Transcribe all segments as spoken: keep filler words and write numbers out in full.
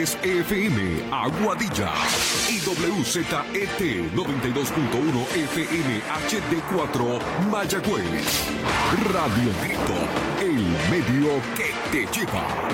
tres F M, Aguadilla. Y W Z E T noventa y dos punto uno F M H D cuatro, Mayagüez. Radio Grito, el medio que te lleva.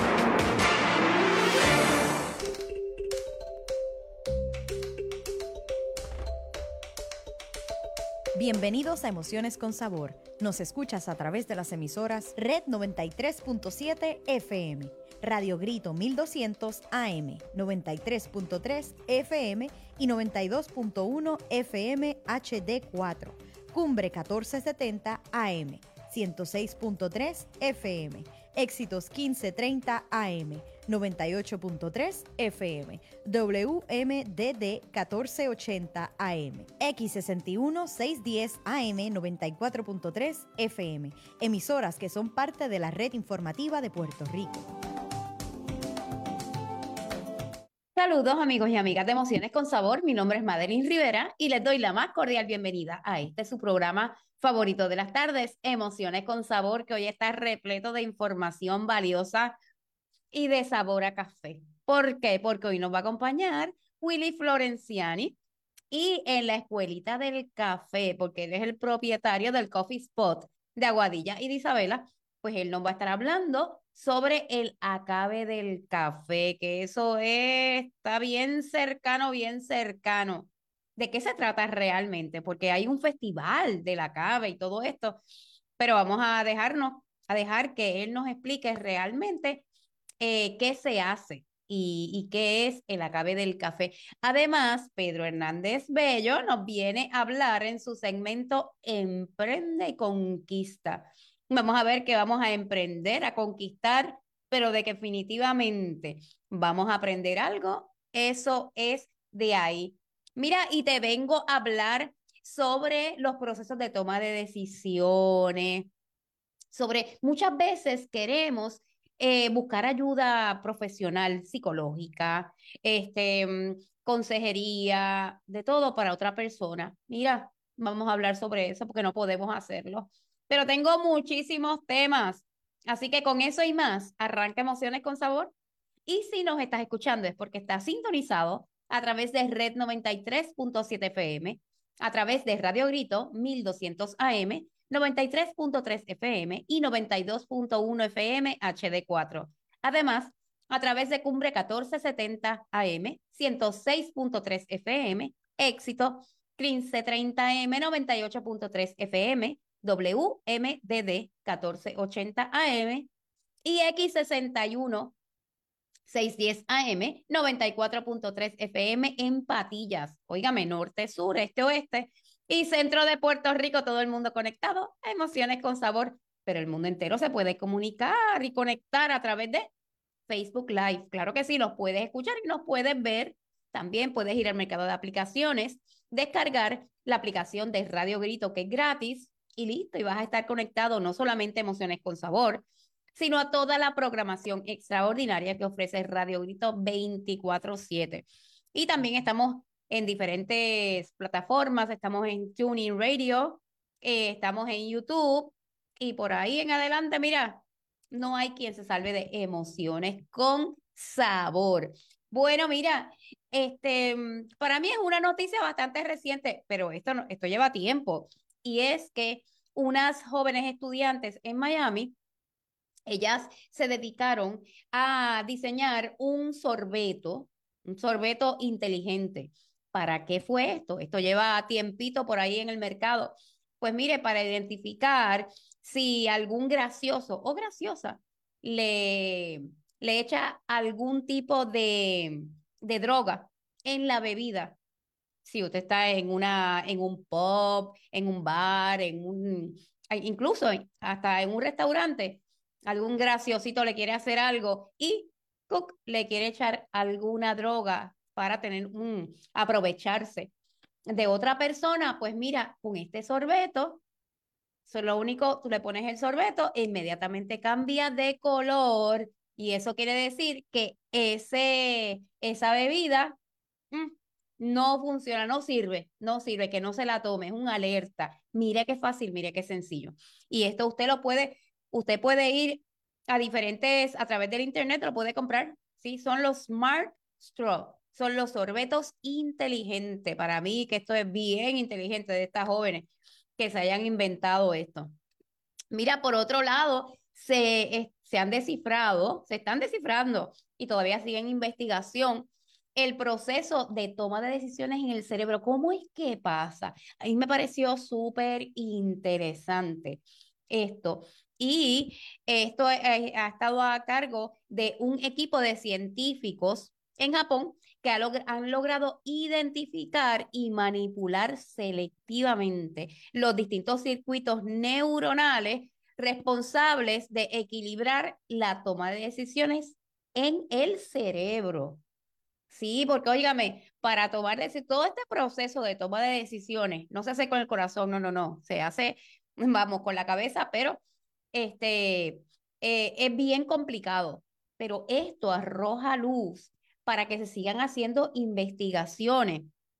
Bienvenidos a Emociones con Sabor. Nos escuchas a través de las emisoras Red noventa y tres punto siete F M, Radio Grito mil doscientos A M, noventa y tres punto tres F M y noventa y dos punto uno F M H D cuatro, Cumbre catorce setenta A M, ciento seis punto tres F M, Éxitos quince treinta A M, noventa y ocho punto tres F M, W M D D catorce ochenta A M, X sesenta y uno seiscientos diez A M, noventa y cuatro punto tres F M, emisoras que son parte de la red informativa de Puerto Rico. Saludos amigos y amigas de Emociones con Sabor, mi nombre es Madeline Rivera y les doy la más cordial bienvenida a este su programa favorito de las tardes, Emociones con Sabor, que hoy está repleto de información valiosa y de sabor a café. ¿Por qué? Porque hoy nos va a acompañar Willy Florenciani y en la Escuelita del Café, porque él es el propietario del Coffee Spot de Aguadilla y de Isabela, pues él nos va a estar hablando sobre el acabe del café, que eso es, está bien cercano, bien cercano. ¿De qué se trata realmente? Porque hay un festival del acabe y todo esto, pero vamos a dejarnos, a dejar que él nos explique realmente eh, qué se hace y, y qué es el acabe del café. Además, Pedro Hernández Bello nos viene a hablar en su segmento Emprende y Conquista. Vamos a ver que vamos a emprender, a conquistar, pero de que definitivamente vamos a aprender algo, eso es de ahí. Mira, y te vengo a hablar sobre los procesos de toma de decisiones, sobre muchas veces queremos eh, buscar ayuda profesional, psicológica, este, mm, consejería, de todo para otra persona. Mira, vamos a hablar sobre eso porque no podemos hacerlo. Pero tengo muchísimos temas, así que con eso y más, arranca Emociones con Sabor. Y si nos estás escuchando es porque estás sintonizado a través de Red noventa y tres punto siete F M, a través de Radio Grito mil doscientos A M, noventa y tres punto tres F M y noventa y dos punto uno F M H D cuatro. Además, a través de Cumbre catorce setenta A M, ciento seis punto tres F M, Éxito quince treinta M, noventa y ocho punto tres F M, W M D D catorce ochenta A M y X sesenta y uno seiscientos diez A M, noventa y cuatro punto tres F M en Patillas. Óigame, norte, sur, este, oeste y centro de Puerto Rico, todo el mundo conectado a Emociones con Sabor, pero el mundo entero se puede comunicar y conectar a través de Facebook Live. Claro que sí, nos puedes escuchar y nos puedes ver. También puedes ir al mercado de aplicaciones, descargar la aplicación de Radio Grito, que es gratis, y listo, y vas a estar conectado no solamente a Emociones con Sabor, sino a toda la programación extraordinaria que ofrece Radio Grito veinticuatro siete. Y también estamos en diferentes plataformas, estamos en TuneIn Radio, eh, estamos en YouTube, y por ahí en adelante, mira, no hay quien se salve de Emociones con Sabor. Bueno, mira, este, para mí es una noticia bastante reciente, pero esto, no, esto lleva tiempo, y es que unas jóvenes estudiantes en Miami, ellas se dedicaron a diseñar un sorbeto, un sorbeto inteligente. ¿Para qué fue esto? Esto lleva tiempito por ahí en el mercado. Pues mire, para identificar si algún gracioso o graciosa le, le echa algún tipo de, de droga en la bebida. Si usted está en una, en un pub, en un bar, en un, incluso hasta en un restaurante, algún graciosito le quiere hacer algo y ¡cuc! Le quiere echar alguna droga para tener un, aprovecharse de otra persona, pues mira, con este sorbeto, eso es lo único, tú le pones el sorbeto e inmediatamente cambia de color y eso quiere decir que ese, esa bebida mm, no funciona, no sirve, no sirve, que no se la tome, es una alerta. Mire qué fácil, mire qué sencillo. Y esto usted lo puede, usted puede ir a diferentes, a través del internet, lo puede comprar, ¿sí? Son los Smart Straw. Son los sorbetos inteligentes. Para mí que esto es bien inteligente de estas jóvenes que se hayan inventado esto. Mira, por otro lado, se, eh, se han descifrado, se están descifrando y todavía siguen en investigación el proceso de toma de decisiones en el cerebro. ¿Cómo es que pasa? A mí me pareció súper interesante esto. Y esto eh, ha estado a cargo de un equipo de científicos en Japón que ha log han logrado identificar y manipular selectivamente los distintos circuitos neuronales responsables de equilibrar la toma de decisiones en el cerebro. Sí, porque óigame, para tomar decisiones, todo este proceso de toma de decisiones no se hace con el corazón, no, no, no, se hace, vamos, con la cabeza, pero este, eh, es bien complicado. Pero esto arroja luz para que se sigan haciendo investigaciones.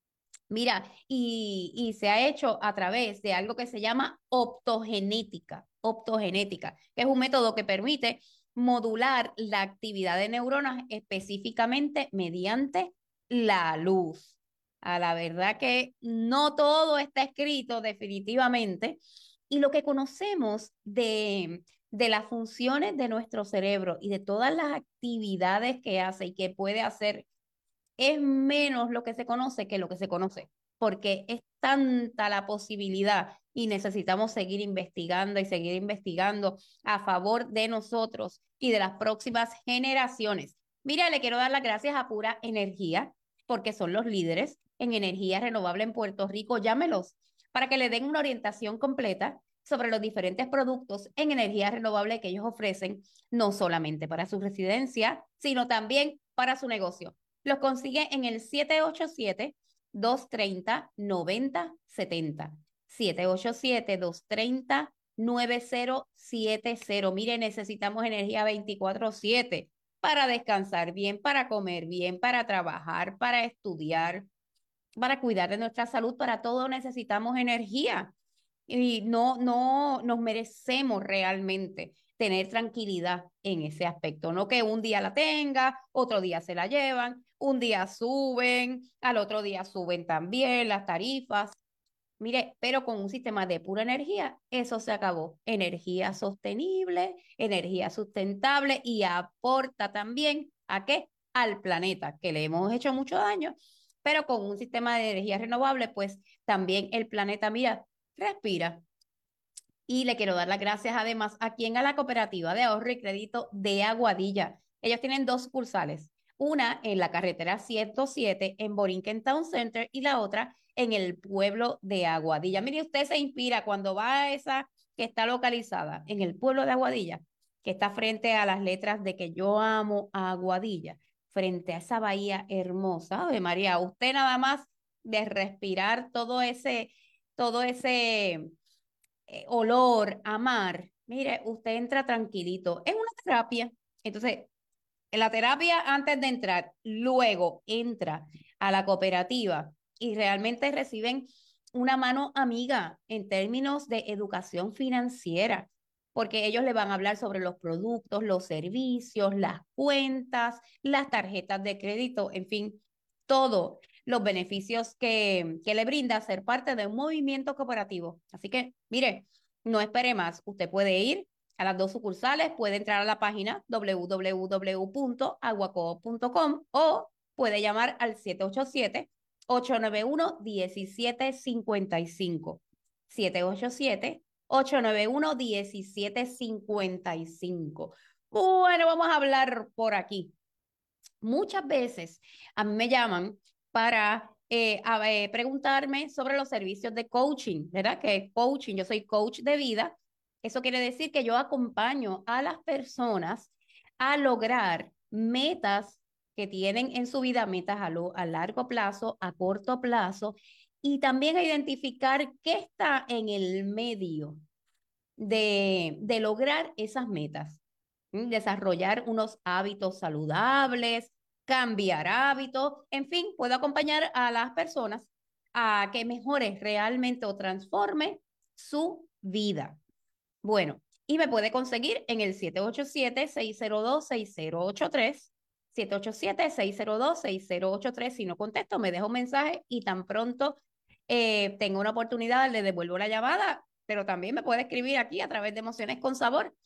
Mira, y, y se ha hecho a través de algo que se llama optogenética, optogenética, que es un método que permite modular la actividad de neuronas específicamente mediante la luz. A la verdad que no todo está escrito definitivamente, y lo que conocemos de, de las funciones de nuestro cerebro y de todas las actividades que hace y que puede hacer es menos lo que se conoce que lo que se conoce, porque es tanta la posibilidad y necesitamos seguir investigando y seguir investigando a favor de nosotros y de las próximas generaciones. Mira, le quiero dar las gracias a Pura Energía, porque son los líderes en energía renovable en Puerto Rico. Llámelos para que le den una orientación completa sobre los diferentes productos en energía renovable que ellos ofrecen, no solamente para su residencia, sino también para su negocio. Los consigue en el siete ocho siete, dos tres cero, nueve cero siete cero. siete ocho siete, dos tres cero, nueve cero siete cero. Mire, necesitamos energía veinticuatro siete para descansar bien, para comer bien, para trabajar, para estudiar, para cuidar de nuestra salud. Para todo necesitamos energía. Y no, no nos merecemos realmente tener tranquilidad en ese aspecto. No que un día la tenga, otro día se la llevan, un día suben, al otro día suben también las tarifas. Mire, pero con un sistema de pura energía, eso se acabó. Energía sostenible, energía sustentable, y aporta también ¿a qué? Al planeta, que le hemos hecho mucho daño, pero con un sistema de energía renovable, pues también el planeta, mira, respira. Y le quiero dar las gracias además a quien a la Cooperativa de Ahorro y Crédito de Aguadilla. Ellos tienen dos sucursales, una en la carretera ciento siete en Borinquen Town Center y la otra en el pueblo de Aguadilla. Mire, usted se inspira cuando va a esa que está localizada en el pueblo de Aguadilla, que está frente a las letras de que yo amo a Aguadilla, frente a esa bahía hermosa. Ave María, usted nada más de respirar todo ese, todo ese eh, olor a mar, mire, usted entra tranquilito. Es una terapia. Entonces, en la terapia antes de entrar, luego entra a la cooperativa y realmente reciben una mano amiga en términos de educación financiera, porque ellos le van a hablar sobre los productos, los servicios, las cuentas, las tarjetas de crédito, en fin, todo los beneficios que, que le brinda ser parte de un movimiento cooperativo. Así que, mire, no espere más. Usted puede ir a las dos sucursales, puede entrar a la página w w w punto aguacoop punto com o puede llamar al siete ocho siete, ocho nueve uno, uno siete cinco cinco. siete ocho siete, ocho nueve uno, uno siete cinco cinco. Bueno, vamos a hablar por aquí. Muchas veces a mí me llaman para eh, a, eh, preguntarme sobre los servicios de coaching, ¿verdad? Que coaching, yo soy coach de vida. Eso quiere decir que yo acompaño a las personas a lograr metas que tienen en su vida, metas a, lo, a largo plazo, a corto plazo, y también a identificar qué está en el medio de, de lograr esas metas. Desarrollar unos hábitos saludables, cambiar hábitos, en fin, puedo acompañar a las personas a que mejore realmente o transforme su vida. Bueno, y me puede conseguir en el siete ocho siete, seis cero dos, seis cero ocho tres, siete ocho siete, seis cero dos, seis cero ocho tres. Si no contesto, me deja un mensaje y tan pronto eh, tengo una oportunidad, le devuelvo la llamada, pero también me puede escribir aquí a través de Emociones con Sabor.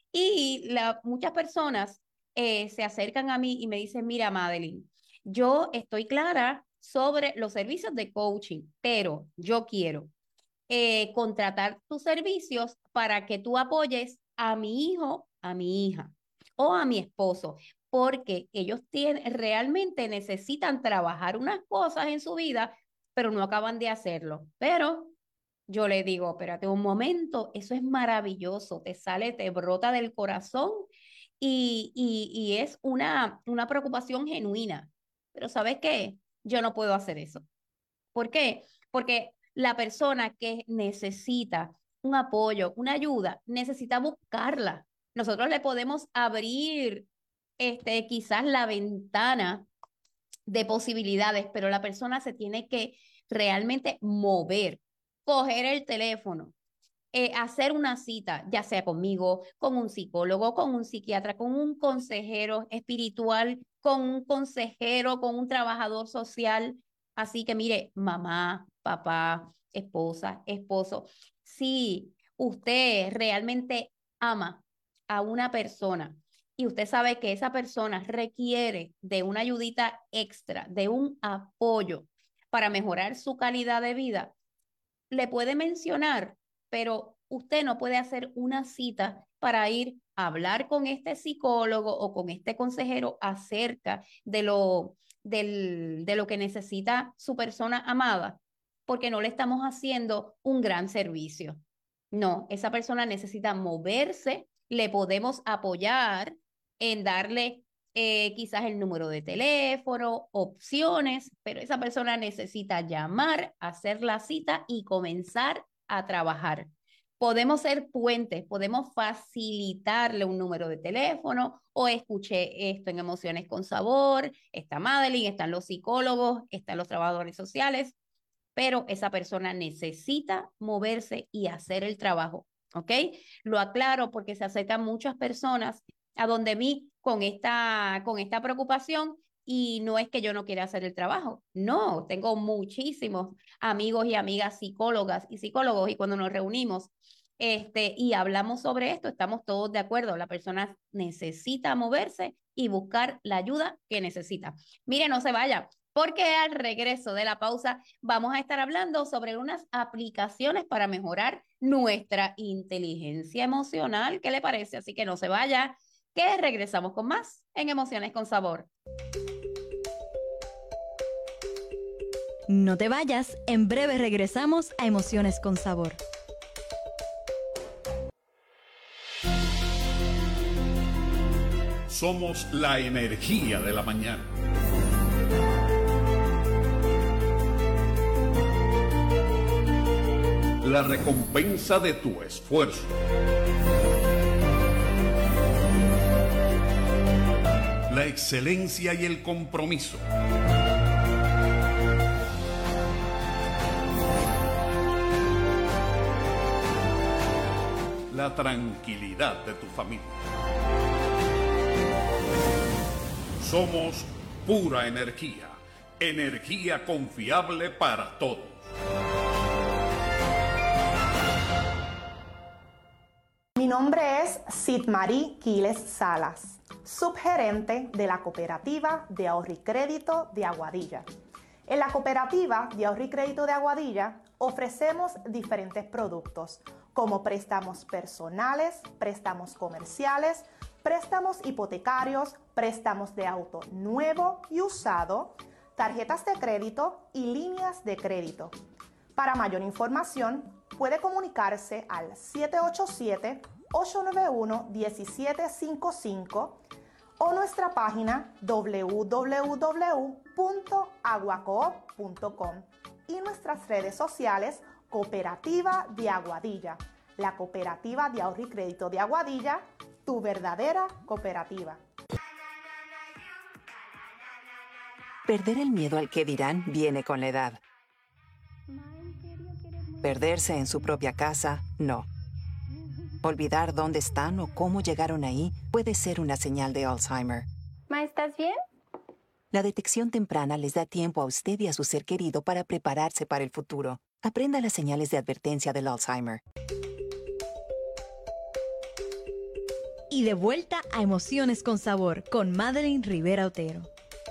Y la, muchas personas eh, se acercan a mí y me dicen, mira, Madeline, yo estoy clara sobre los servicios de coaching, pero yo quiero eh, contratar tus servicios para que tú apoyes a mi hijo, a mi hija o a mi esposo, porque ellos tienen, realmente necesitan trabajar unas cosas en su vida, pero no acaban de hacerlo. Pero yo le digo, espérate un momento, eso es maravilloso, te sale, te brota del corazón y, y, y es una, una preocupación genuina. Pero ¿sabes qué? Yo no puedo hacer eso. ¿Por qué? Porque la persona que necesita un apoyo, una ayuda, necesita buscarla. Nosotros le podemos abrir este, quizás la ventana de posibilidades, pero la persona se tiene que realmente mover, coger el teléfono, eh, hacer una cita, ya sea conmigo, con un psicólogo, con un psiquiatra, con un consejero espiritual, con un consejero, con un trabajador social. Así que mire, mamá, papá, esposa, esposo, si usted realmente ama a una persona y usted sabe que esa persona requiere de una ayudita extra, de un apoyo para mejorar su calidad de vida, le puede mencionar, pero usted no puede hacer una cita para ir a hablar con este psicólogo o con este consejero acerca de lo, del, de lo que necesita su persona amada, porque no le estamos haciendo un gran servicio. No, esa persona necesita moverse, le podemos apoyar en darle eh, quizás el número de teléfono, opciones, pero esa persona necesita llamar, hacer la cita y comenzar a trabajar. Podemos ser puentes, podemos facilitarle un número de teléfono o escuché esto en Emociones con Sabor, está Madeline, están los psicólogos, están los trabajadores sociales, pero esa persona necesita moverse y hacer el trabajo, ¿ok? Lo aclaro porque se acercan muchas personas a donde mí con esta, con esta preocupación y no es que yo no quiera hacer el trabajo, no, tengo muchísimos amigos y amigas psicólogas y psicólogos y cuando nos reunimos este, y hablamos sobre esto, estamos todos de acuerdo, la persona necesita moverse y buscar la ayuda que necesita. Mire, no se vaya, porque al regreso de la pausa vamos a estar hablando sobre unas aplicaciones para mejorar nuestra inteligencia emocional. ¿Qué le parece? Así que no se vaya, que regresamos con más en Emociones con Sabor. No te vayas, en breve regresamos a Emociones con Sabor. Somos la energía de la mañana. La recompensa de tu esfuerzo. La excelencia y el compromiso. La tranquilidad de tu familia. Somos pura energía, energía confiable para todos. Mi nombre es Sidmarí Quiles Salas, subgerente de la Cooperativa de Ahorro y Crédito de Aguadilla. En la Cooperativa de Ahorro y Crédito de Aguadilla ofrecemos diferentes productos como préstamos personales, préstamos comerciales, préstamos hipotecarios, préstamos de auto nuevo y usado, tarjetas de crédito y líneas de crédito. Para mayor información, puede comunicarse al siete ocho siete, ocho nueve uno, uno siete cinco cinco o nuestra página w w w punto aguacoop punto com y nuestras redes sociales Cooperativa de Aguadilla, la Cooperativa de Ahorro y Crédito de Aguadilla, tu verdadera cooperativa. Perder el miedo al que dirán viene con la edad. Perderse en su propia casa, no. Olvidar dónde están o cómo llegaron ahí puede ser una señal de Alzheimer. Ma, ¿estás bien? La detección temprana les da tiempo a usted y a su ser querido para prepararse para el futuro. Aprenda las señales de advertencia del Alzheimer. Y de vuelta a Emociones con Sabor con Madeline Rivera Otero.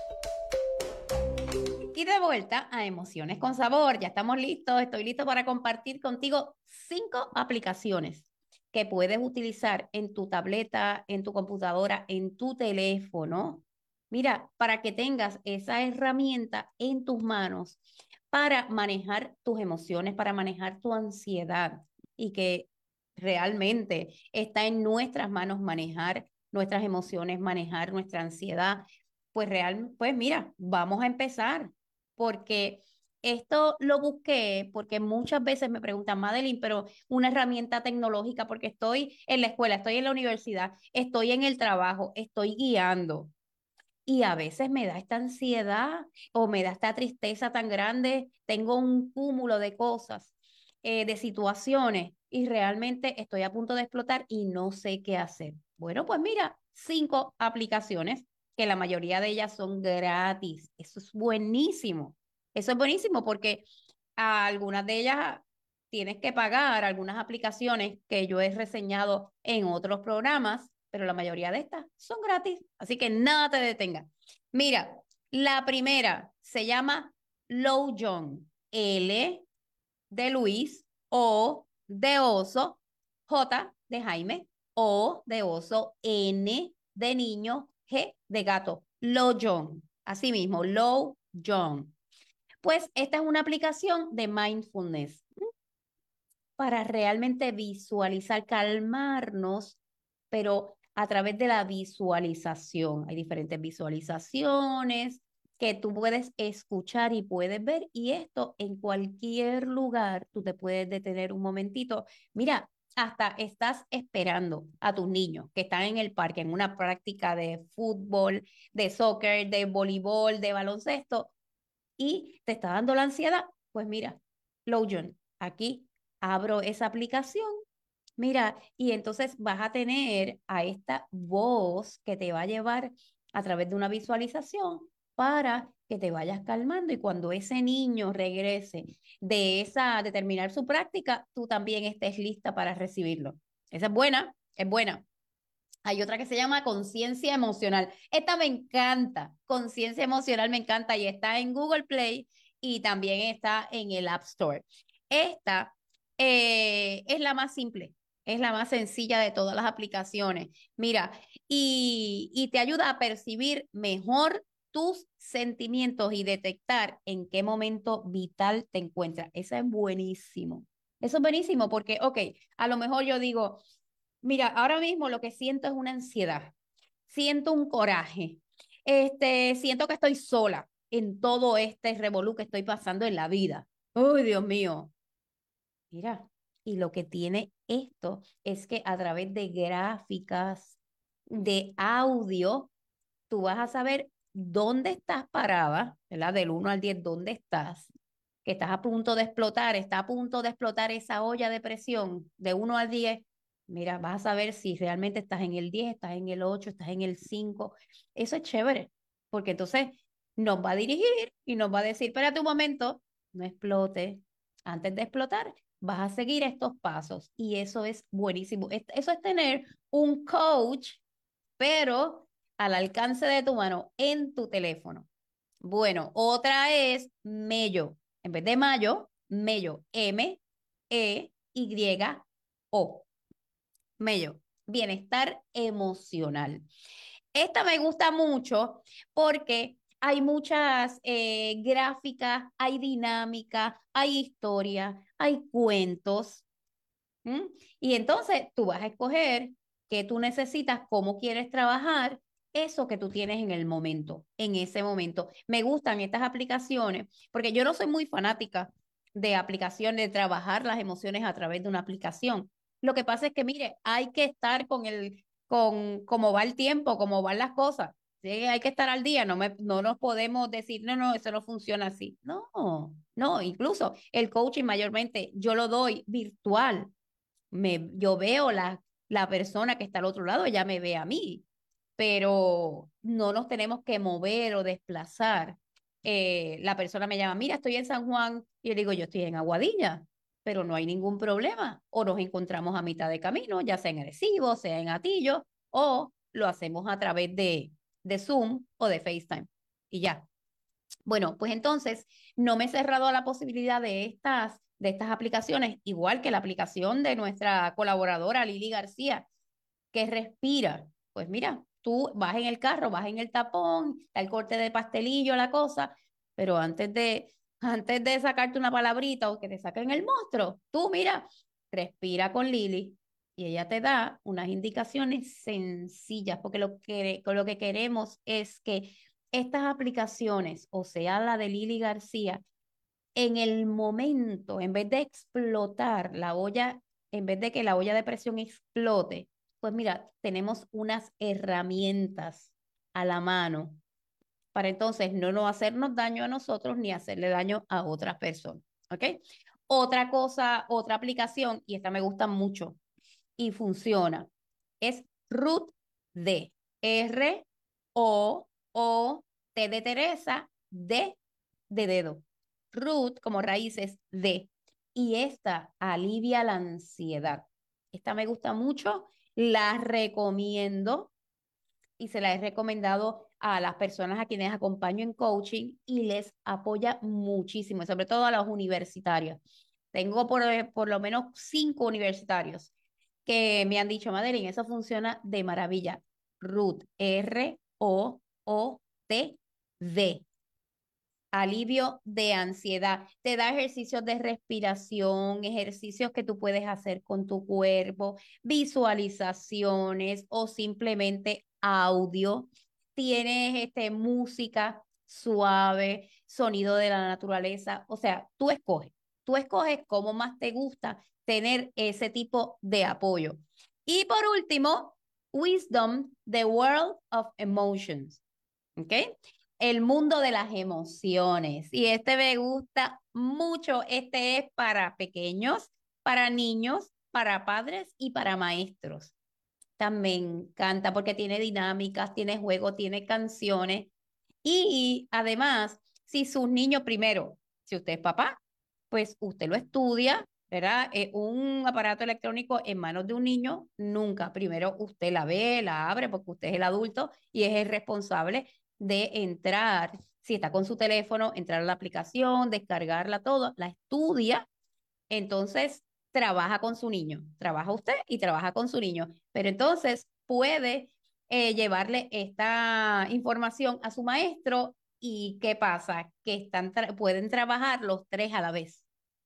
Y de vuelta a Emociones con Sabor. Ya estamos listos. Estoy listo para compartir contigo cinco aplicaciones que puedes utilizar en tu tableta, en tu computadora, en tu teléfono. Mira, para que tengas esa herramienta en tus manos para manejar tus emociones, para manejar tu ansiedad y que realmente está en nuestras manos manejar nuestras emociones, manejar nuestra ansiedad. Pues real, pues mira, vamos a empezar porque esto lo busqué porque muchas veces me preguntan, Madeline, pero una herramienta tecnológica porque estoy en la escuela, estoy en la universidad, estoy en el trabajo, estoy guiando. Y a veces me da esta ansiedad o me da esta tristeza tan grande, tengo un cúmulo de cosas, eh, de situaciones y realmente estoy a punto de explotar y no sé qué hacer. Bueno, pues mira, cinco aplicaciones que la mayoría de ellas son gratis. Eso es buenísimo. Eso es buenísimo porque a algunas de ellas tienes que pagar, algunas aplicaciones que yo he reseñado en otros programas, pero la mayoría de estas son gratis, así que nada te detenga. Mira, la primera se llama LowJohn, L de Luis, O de oso, J de Jaime, O de oso, N de niño, G de gato, LowJohn, así mismo, LowJohn. Pues esta es una aplicación de mindfulness para realmente visualizar, calmarnos, pero a través de la visualización. Hay diferentes visualizaciones que tú puedes escuchar y puedes ver, y esto en cualquier lugar, tú te puedes detener un momentito. Mira, hasta estás esperando a tus niños que están en el parque en una práctica de fútbol, de soccer, de voleibol, de baloncesto, y te está dando la ansiedad. Pues mira, LowJohn, aquí abro esa aplicación, mira, y entonces vas a tener a esta voz que te va a llevar a través de una visualización para que te vayas calmando y cuando ese niño regrese de esa, de terminar su práctica, tú también estés lista para recibirlo. Esa es buena, es buena. Hay otra que se llama conciencia emocional. Esta me encanta. Conciencia emocional me encanta y está en Google Play y también está en el App Store. Esta eh, es la más simple, es la más sencilla de todas las aplicaciones. Mira, y, y te ayuda a percibir mejor tus sentimientos y detectar en qué momento vital te encuentras. Eso es buenísimo. Eso es buenísimo porque, ok, a lo mejor yo digo, mira, ahora mismo lo que siento es una ansiedad, siento un coraje, este, siento que estoy sola en todo este revolú que estoy pasando en la vida. Uy, Dios mío. Mira, y lo que tiene esto es que a través de gráficas, de audio, tú vas a saber dónde estás parada, ¿verdad? Del uno al diez, dónde estás, que estás a punto de explotar, está a punto de explotar esa olla de presión de uno al diez. Mira, vas a saber si realmente estás en el diez, estás en el ocho, estás en el cinco. Eso es chévere, porque entonces nos va a dirigir y nos va a decir, espérate un momento, no explote. Antes de explotar, vas a seguir estos pasos y eso es buenísimo. Eso es tener un coach, pero al alcance de tu mano en tu teléfono. Bueno, otra es Mello. En vez de Mayo, Mello. M E Y O. Mello. Bienestar emocional. Esta me gusta mucho porque hay muchas eh, gráficas, hay dinámica, hay historia, hay cuentos. ¿Mm? Y entonces tú vas a escoger qué tú necesitas, cómo quieres trabajar eso que tú tienes en el momento, en ese momento. Me gustan estas aplicaciones porque yo no soy muy fanática de aplicaciones, de trabajar las emociones a través de una aplicación. Lo que pasa es que, mire, hay que estar con el, con cómo va el tiempo, cómo van las cosas. Sí, hay que estar al día, no, me, no nos podemos decir, no, no, eso no funciona así. No, no, incluso el coaching mayormente yo lo doy virtual. Me, yo veo la, la persona que está al otro lado, ella me ve a mí, pero no nos tenemos que mover o desplazar. Eh, la persona me llama, mira, estoy en San Juan, y yo digo, yo estoy en Aguadilla, pero no hay ningún problema. O nos encontramos a mitad de camino, ya sea en Arecibo, sea en Atillo, o lo hacemos a través de, de Zoom o de FaceTime. Y ya. Bueno, pues entonces no me he cerrado a la posibilidad de estas, de estas aplicaciones, igual que la aplicación de nuestra colaboradora Lili García, que respira. Pues mira, tú vas en el carro, vas en el tapón, está el corte de pastelillo, la cosa, pero antes de, antes de sacarte una palabrita o que te saquen el monstruo, tú mira, respira con Lili y ella te da unas indicaciones sencillas, porque lo que, lo que queremos es que estas aplicaciones, o sea, la de Lili García, en el momento, en vez de explotar la olla, en vez de que la olla de presión explote, pues mira, tenemos unas herramientas a la mano para entonces no, no hacernos daño a nosotros ni hacerle daño a otras personas, ¿ok? Otra cosa, otra aplicación, y esta me gusta mucho y funciona, es Root D. R O O T de Teresa, D de dedo. Root como raíces D. Y esta alivia la ansiedad. Esta me gusta mucho, la recomiendo y se la he recomendado a las personas a quienes acompaño en coaching y les apoya muchísimo, sobre todo a los universitarios. Tengo por, por lo menos cinco universitarios que me han dicho, Madeline, eso funciona de maravilla. Root, R O O T D. Alivio de ansiedad. Te da ejercicios de respiración, ejercicios que tú puedes hacer con tu cuerpo, visualizaciones o simplemente audio. Tienes este, música suave, sonido de la naturaleza. O sea, tú escoges. Tú escoges cómo más te gusta tener ese tipo de apoyo. Y por último, Wisdom, The World of Emotions. ¿Ok? El mundo de las emociones. Y este me gusta mucho. Este es para pequeños, para niños, para padres y para maestros. También me encanta porque tiene dinámicas, tiene juegos, tiene canciones. Y además, si sus niños, primero, si usted es papá, pues usted lo estudia, ¿verdad? Eh, un aparato electrónico en manos de un niño, nunca. Primero usted la ve, la abre, porque usted es el adulto y es el responsable de entrar, si está con su teléfono, entrar a la aplicación, descargarla todo, la estudia, entonces trabaja con su niño, trabaja usted y trabaja con su niño, pero entonces puede eh, llevarle esta información a su maestro y ¿qué pasa? Que están tra- pueden trabajar los tres a la vez.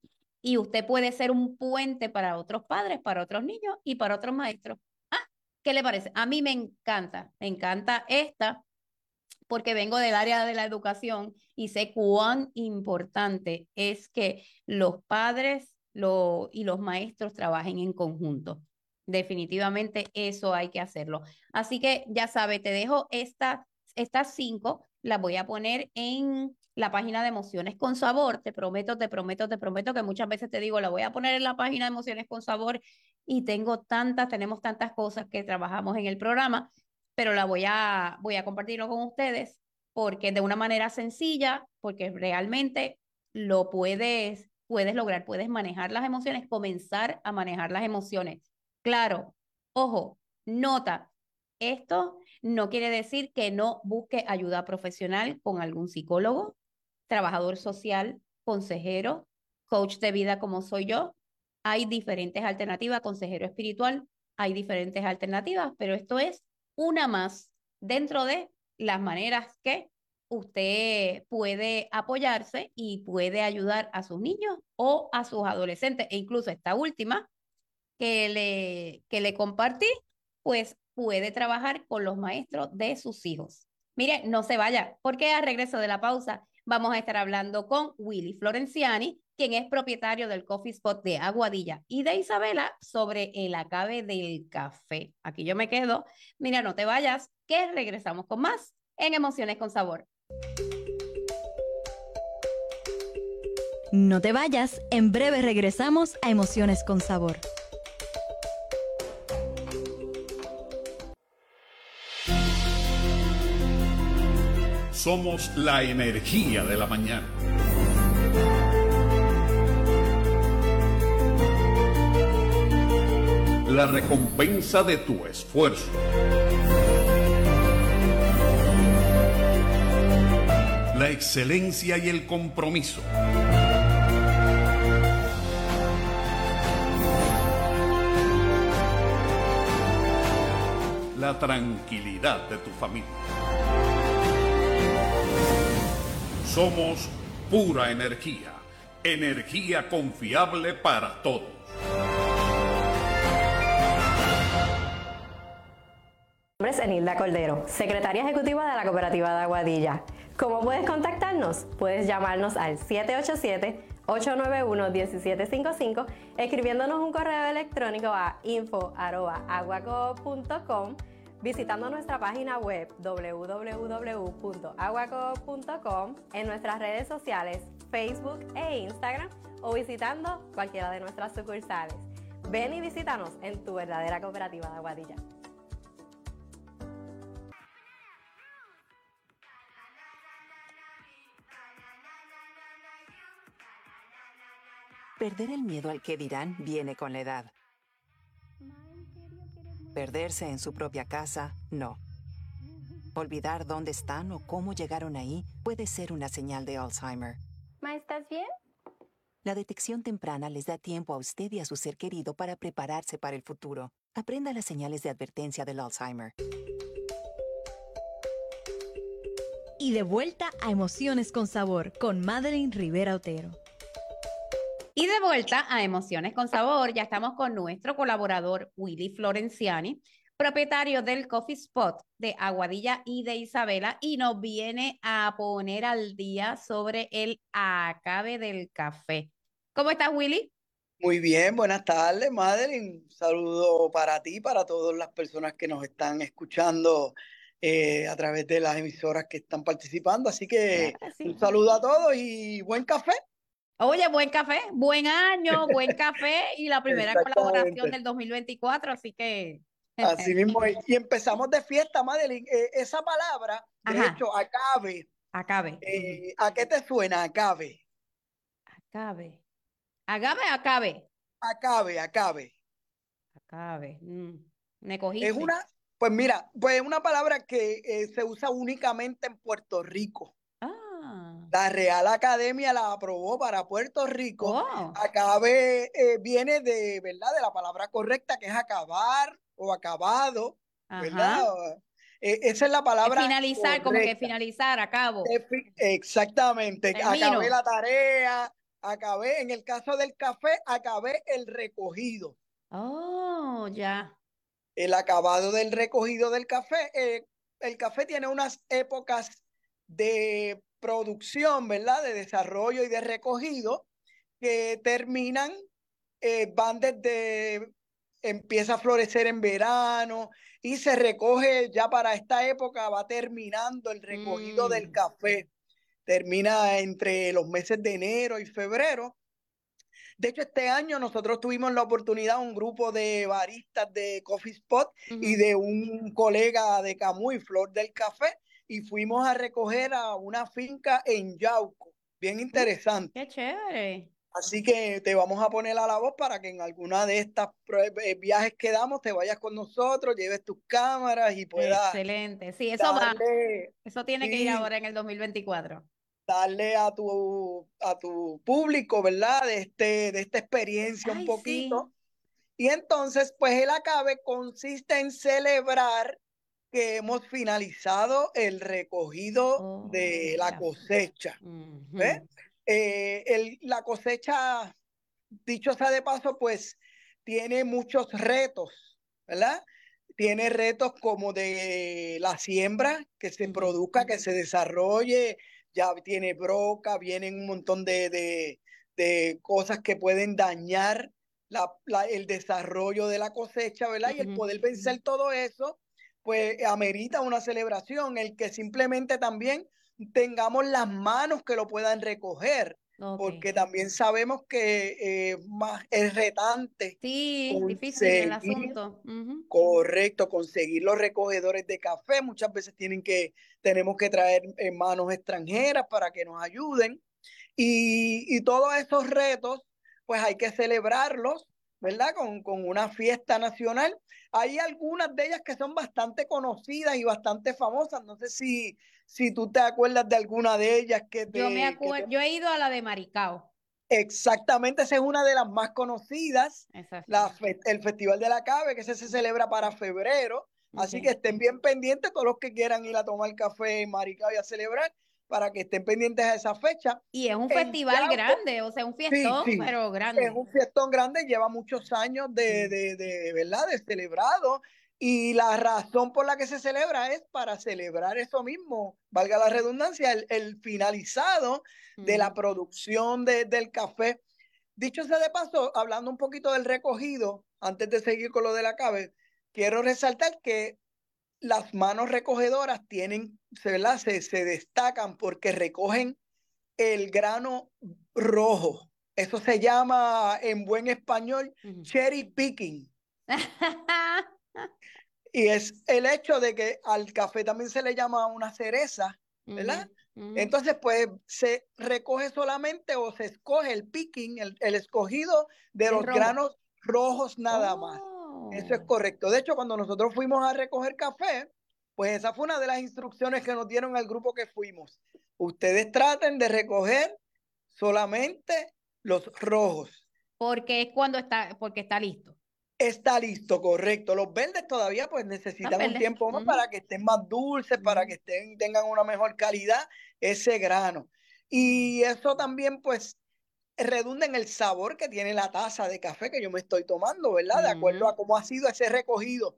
Y usted puede ser un puente para otros padres, para otros niños y para otros maestros. Ah, ¿qué le parece? A mí me encanta, me encanta esta porque vengo del área de la educación y sé cuán importante es que los padres lo, y los maestros trabajen en conjunto. Definitivamente eso hay que hacerlo. Así que ya sabes, te dejo esta, estas cinco, las voy a poner en la página de Emociones con Sabor. Te prometo, te prometo, te prometo que muchas veces te digo, la voy a poner en la página de Emociones con Sabor y tengo tantas, tenemos tantas cosas que trabajamos en el programa, pero la voy a, voy a compartirlo con ustedes porque de una manera sencilla, porque realmente lo puedes, puedes lograr, puedes manejar las emociones, comenzar a manejar las emociones. Claro, ojo, nota, esto no quiere decir que no busque ayuda profesional con algún psicólogo, trabajador social, consejero, coach de vida como soy yo. Hay diferentes alternativas, consejero espiritual, hay diferentes alternativas, pero esto es una más dentro de las maneras que usted puede apoyarse y puede ayudar a sus niños o a sus adolescentes. E incluso esta última que le, que le compartí, pues puede trabajar con los maestros de sus hijos. Mire, no se vaya, porque al regreso de la pausa vamos a estar hablando con Willy Florenciani, quien es propietario del Coffee Spot de Aguadilla, y de Isabela sobre el acabe del café. Aquí yo me quedo. Mira, no te vayas, que regresamos con más en Emociones con Sabor. No te vayas, en breve regresamos a Emociones con Sabor. Somos la energía de la mañana. La recompensa de tu esfuerzo. La excelencia y el compromiso. La tranquilidad de tu familia. Somos pura energía, energía confiable para todos. Mi nombre es Enilda Cordero, secretaria ejecutiva de la Cooperativa de Aguadilla. ¿Cómo puedes contactarnos? Puedes llamarnos al siete ocho siete, ocho nueve uno, uno siete cinco cinco, escribiéndonos un correo electrónico a info arroba aguacoop punto com, visitando nuestra página web doble u doble u doble u punto aguacoop punto com, en nuestras redes sociales Facebook e Instagram, o visitando cualquiera de nuestras sucursales. Ven y visítanos en tu verdadera Cooperativa de Aguadilla. Perder el miedo al que dirán viene con la edad. Perderse en su propia casa, no. Olvidar dónde están o cómo llegaron ahí puede ser una señal de Alzheimer. Ma, ¿estás bien? La detección temprana les da tiempo a usted y a su ser querido para prepararse para el futuro. Aprenda las señales de advertencia del Alzheimer. Y de vuelta a Emociones con Sabor con Madeline Rivera Otero. Y de vuelta a Emociones con Sabor, ya estamos con nuestro colaborador Willy Florenciani, propietario del Coffee Spot de Aguadilla y de Isabela, y nos viene a poner al día sobre el acabe del café. ¿Cómo estás, Willy? Muy bien, buenas tardes, Madeline. Un saludo para ti, para todas las personas que nos están escuchando eh, a través de las emisoras que están participando. Así que Claro, sí. Un saludo a todos y buen café. Oye, buen café, buen año, buen café y la primera colaboración del dos mil veinticuatro, así que... Así mismo es. Y empezamos de fiesta, Madeline. Eh, esa palabra, de Ajá. hecho, acabe. Acabe. Eh, ¿A qué te suena? Acabe. Acabe. Acabe, acabe. Acabe, acabe. Acabe. Mm, me cogiste. Es una, pues mira, pues es una palabra que eh, se usa únicamente en Puerto Rico. Ah. La Real Academia la aprobó para Puerto Rico. Oh. Acabe eh, viene de, ¿verdad? De la palabra correcta, que es acabar o acabado, ¿verdad? Ajá. Eh, esa es la palabra Es finalizar, correcta. como que finalizar, acabo. Exactamente. Termino. Acabé la tarea, acabé, en el caso del café, acabé el recogido. Oh, ya. El acabado del recogido del café. Eh, el café tiene unas épocas de producción, ¿verdad? De desarrollo y de recogido que terminan, eh, van desde, empieza a florecer en verano y se recoge ya para esta época, va terminando el recogido Mm. del café. Termina entre los meses de enero y febrero. De hecho, este año nosotros tuvimos la oportunidad, un grupo de baristas de Coffee Spot Ujú. y de un colega de Camuy, Flor del Café, y fuimos a recoger a una finca en Yauco. Bien interesante. Qué chévere. Así que te vamos a poner a la voz para que en alguna de estas eh, viajes que damos te vayas con nosotros, lleves tus cámaras y puedas Excelente. Sí, eso va. darle, Eso tiene que sí, ir ahora en el dos mil veinticuatro. darle a tu, a tu público, ¿verdad? De, este, de esta experiencia un Ay, poquito. sí. Y entonces, pues el acabe consiste en celebrar que hemos finalizado el recogido Oh, de la ya. cosecha. Ujú. ¿Ves? Eh, el, la cosecha, dicho sea de paso, pues tiene muchos retos, ¿verdad? Tiene retos como de la siembra, que se Ujú. produzca, que se desarrolle, ya tiene broca, vienen un montón de, de, de cosas que pueden dañar la, la, el desarrollo de la cosecha, ¿verdad? Y el Ujú. poder vencer todo eso, pues amerita una celebración, el que simplemente también tengamos las manos que lo puedan recoger. Ok. porque también sabemos que eh, más es retante Sí, difícil el conseguir, asunto. Ujú. correcto, conseguir los recogedores de café. Muchas veces tienen que, tenemos que traer eh, manos extranjeras para que nos ayuden. Y, y todos esos retos, pues hay que celebrarlos, ¿verdad? Con, con una fiesta nacional. Hay algunas de ellas que son bastante conocidas y bastante famosas. No sé si, si tú te acuerdas de alguna de ellas que Yo me te, que acuerdo, te... yo he ido a la de Maricao. Exactamente, esa es una de las más conocidas, Esa sí. la fe- el Festival de la Cave, que ese se celebra para febrero. Así Ok. que estén bien pendientes todos los que quieran ir a tomar café en Maricao y a celebrar, para que estén pendientes a esa fecha. Y es un En festival Yauco, grande, o sea, un sí, fiestón, sí, pero es grande. un fiestón grande, lleva muchos años de, de, de, ¿verdad? De celebrado, y la razón por la que se celebra es para celebrar eso mismo, valga la redundancia, el, el finalizado de la Ujú. producción de, del café. Dicho sea de paso, hablando un poquito del recogido, antes de seguir con lo de la cave, quiero resaltar que las manos recogedoras tienen, ¿verdad? Se, se destacan porque recogen el grano rojo. Eso se llama en buen español Ujú. cherry picking. Y es el hecho de que al café también se le llama una cereza, ¿verdad? Ujú, ujú. Entonces, pues se recoge solamente o se escoge el picking, el, el escogido de Es los rojo. granos rojos nada más. Eso es Oh. correcto. De hecho, cuando nosotros fuimos a recoger café, pues esa fue una de las instrucciones que nos dieron al grupo que fuimos. Ustedes traten de recoger solamente los rojos. Porque es cuando está, porque está listo. Está listo, correcto. Los verdes todavía pues Están necesitan un verdes. tiempo más Ujú, para que estén más dulces, para que ujú. estén, tengan una mejor calidad ese grano. Y eso también pues redunda en el sabor que tiene la taza de café que yo me estoy tomando, ¿verdad? De acuerdo a Ujú. cómo ha sido ese recogido.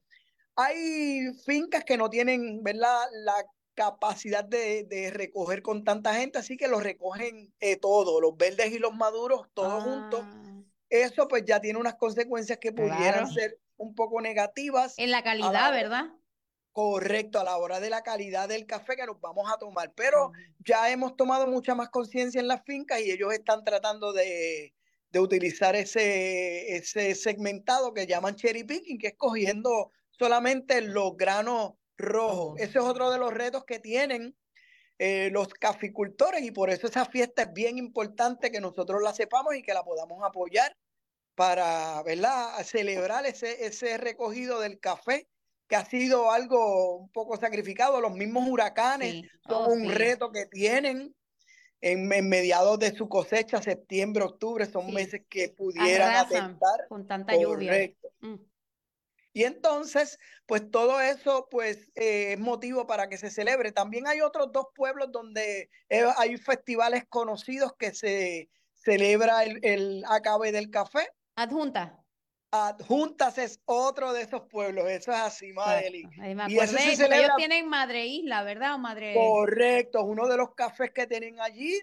Hay fincas que no tienen, ¿verdad?, la capacidad de, de recoger con tanta gente, así que los recogen eh, todos, los verdes y los maduros, todos juntos. Ah, Eso pues ya tiene unas consecuencias que pudieran claro. ser un poco negativas En la a la calidad, hora, ¿verdad? correcto, a la hora de la calidad del café que nos vamos a tomar. Pero Ujú. ya hemos tomado mucha más conciencia en las fincas y ellos están tratando de, de utilizar ese, ese segmentado que llaman cherry picking, que es cogiendo solamente los granos rojos. Ojo. Ese es otro de los retos que tienen eh, los caficultores, y por eso esa fiesta es bien importante que nosotros la sepamos y que la podamos apoyar para, ¿verdad?, celebrar ese, ese recogido del café, que ha sido algo un poco sacrificado. Los mismos huracanes Sí. son Oh, un sí. reto que tienen en, en mediados de su cosecha, septiembre, octubre, son Sí. meses que pudieran Arrasan atentar. con tanta lluvia. Correcto. Mm. Y entonces, pues todo eso, pues eh, es motivo para que se celebre. También hay otros dos pueblos donde eh, hay festivales conocidos que se celebra el, el acabe del café. Adjunta. Adjuntas es otro de esos pueblos, eso es así, Exacto. Madeli. Ahí me Y ese se acordé, porque ellos celebra, tienen Madre Isla, ¿verdad? O Madre. correcto, es uno de los cafés que tienen allí,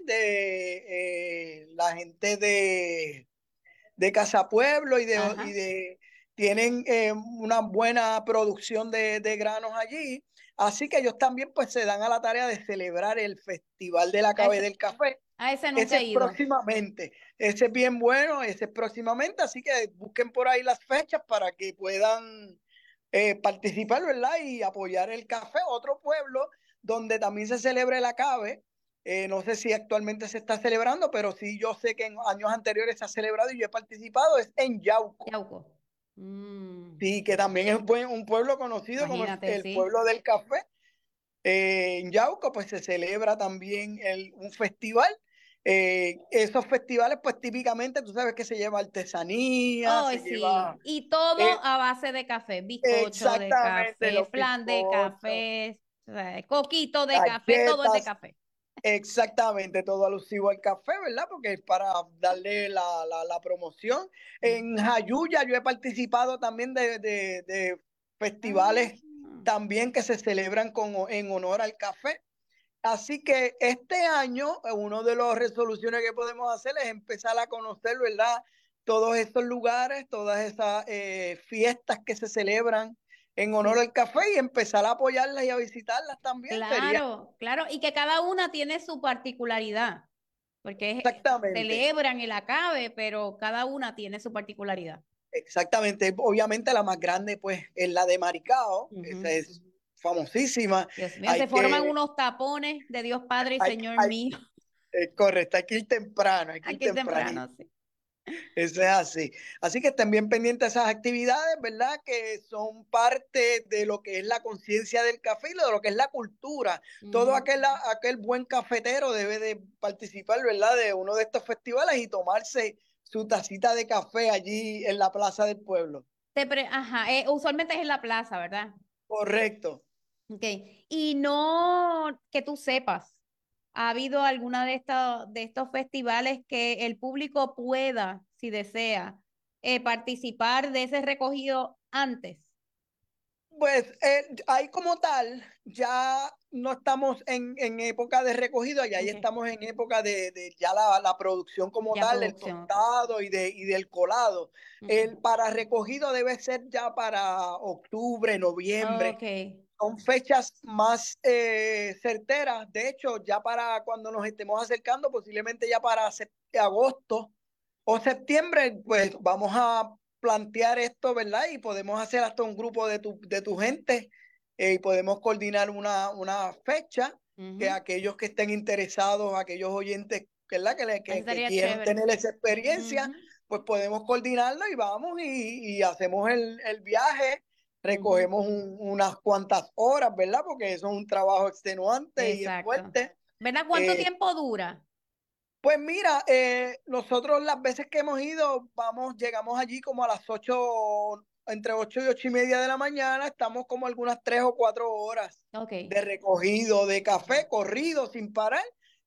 de eh, la gente de, de Casa Pueblo y de, y Ajá. de tienen eh, una buena producción de, de granos allí. Así que ellos también pues se dan a la tarea de celebrar el Festival de la A Cabe ese, del Café. a ese nunca Ese he es ido. próximamente, ese es bien bueno, ese es próximamente, así que busquen por ahí las fechas para que puedan eh, participar, ¿verdad? Y apoyar el café. Otro pueblo donde también se celebra el acabe, eh, no sé si actualmente se está celebrando, pero sí yo sé que en años anteriores se ha celebrado y yo he participado, es en Yauco. Yauco. Mm, Sí, que también es un pueblo conocido como el, imagínate, el sí. pueblo del café. Eh, en Yauco pues se celebra también el, un festival. Eh, esos festivales pues típicamente tú sabes que se lleva artesanía, Ay, se lleva sí. Y todo eh, a base de café. Bizcocho de exactamente café, los flan de bizcochos, café, o sea, coquito de café, todo es de galletas, café. exactamente todo alusivo al café, ¿verdad? Porque es para darle la, la, la promoción. Mm. En Jayuya yo he participado también de, de, de festivales Ah, también que se celebran con, en honor al café. Así que este año, uno de las resoluciones que podemos hacer es empezar a conocer, ¿verdad?, todos estos lugares, todas esas eh, fiestas que se celebran en honor sí. al café, y empezar a apoyarlas y a visitarlas también. Sería Claro, claro. Y que cada una tiene su particularidad. porque es- Exactamente. celebran el Acabe, pero cada una tiene su particularidad. Exactamente. Obviamente la más grande pues es la de Maricao, Ujú. esa es famosísima. Dios mío, Hay se forman que, unos tapones de Dios Padre y hay, Señor hay, mío. eh, correcto, hay que ir temprano, hay que ir Aquí tempranito. temprano, sí. Eso es así. Así que estén bien pendientes de esas actividades, ¿verdad? Que son parte de lo que es la conciencia del café y de lo que es la cultura. Todo Ujú. aquel, aquel buen cafetero debe de participar, ¿verdad? De uno de estos festivales y tomarse su tacita de café allí en la plaza del pueblo. Te pre- Ajá, eh, usualmente es en la plaza, ¿verdad? Correcto. Ok. Y no que tú sepas, ¿ha habido alguna de estos, de estos festivales que el público pueda, si desea, eh, participar de ese recogido antes? Pues eh, ahí como tal, ya no estamos en, en época de recogido, ya ahí Ok. estamos en época de, de ya la, la producción como Ya tal, el producción, ok. tostado y, de, y del colado. Ok. El para recogido debe ser ya para octubre, noviembre. Ok. Son fechas más eh, certeras. De hecho, ya para cuando nos estemos acercando, posiblemente ya para sep- agosto o septiembre, pues vamos a plantear esto, ¿verdad? Y podemos hacer hasta un grupo de tu, de tu gente eh, y podemos coordinar una, una fecha que Ujú. aquellos que estén interesados, aquellos oyentes, ¿verdad? Que, le, Eso que, que sería quieran chévere. tener esa experiencia, Ujú. pues podemos coordinarlo y vamos y, y hacemos el, el viaje, Ujú. recogemos un, unas cuantas horas, ¿verdad? Porque eso es un trabajo extenuante y es Exacto. fuerte. ¿Verdad cuánto Eh, tiempo dura? pues mira, eh, nosotros las veces que hemos ido, vamos, llegamos allí como a las ocho, entre ocho y ocho y media de la mañana, estamos como algunas tres o cuatro horas Ok. de recogido de café, corrido sin parar,